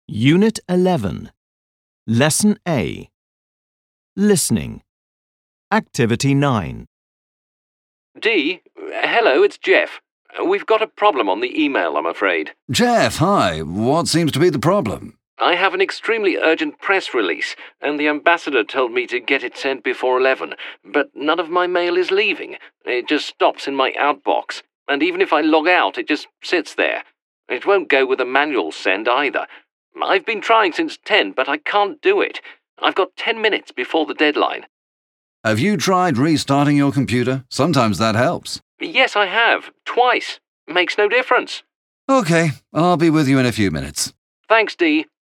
Unit 11. Lesson A. Listening. Activity 9. Dee, hello, it's Jeff. We've got a problem on the email, I'm afraid. Jeff, hi. What seems to be the problem? I have an extremely urgent press release, and the ambassador told me to get it sent before 11, but none of my mail is leaving. It just stops in my outbox, and even if I log out, it just sits there. It won't go with a manual send either. I've been trying since 10, but I can't do it. I've got 10 minutes before the deadline. Have you tried restarting your computer? Sometimes that helps. Yes, I have. Twice. Makes no difference. Okay, I'll be with you in a few minutes. Thanks, Dee.